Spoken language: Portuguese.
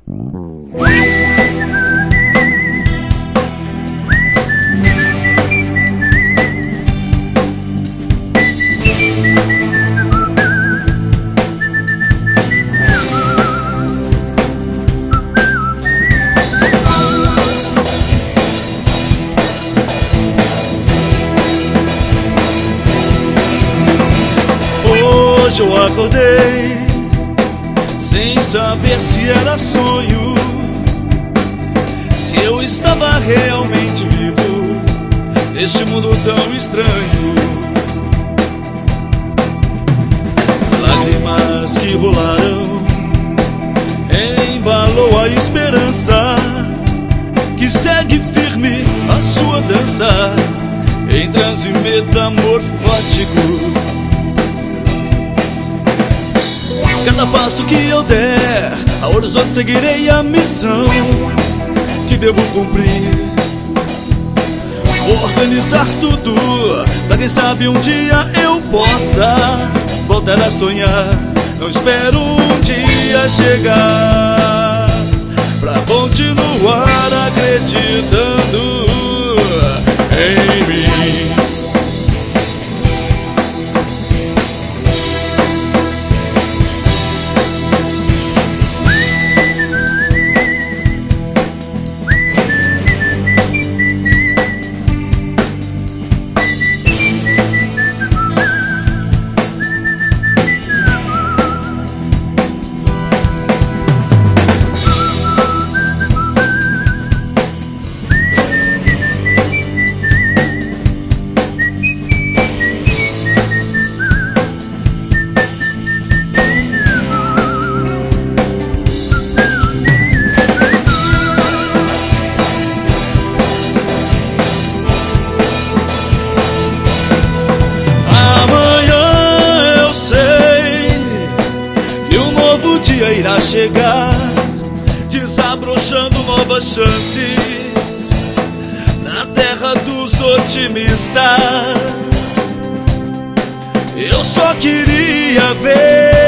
Hoje eu acordei sem saber se era sonho, se eu estava realmente vivo neste mundo tão estranho. Lágrimas que rolaram embalou a esperança que segue firme a sua dança em transe metamorfótico. Cada passo que eu der, ao horizonte seguirei a missão que devo cumprir. Vou organizar tudo, pra quem sabe um dia eu possa voltar a sonhar. Não espero um dia chegar pra continuar acreditando em mim. O dia irá chegar, desabrochando novas chances na terra dos otimistas. Eu só queria ver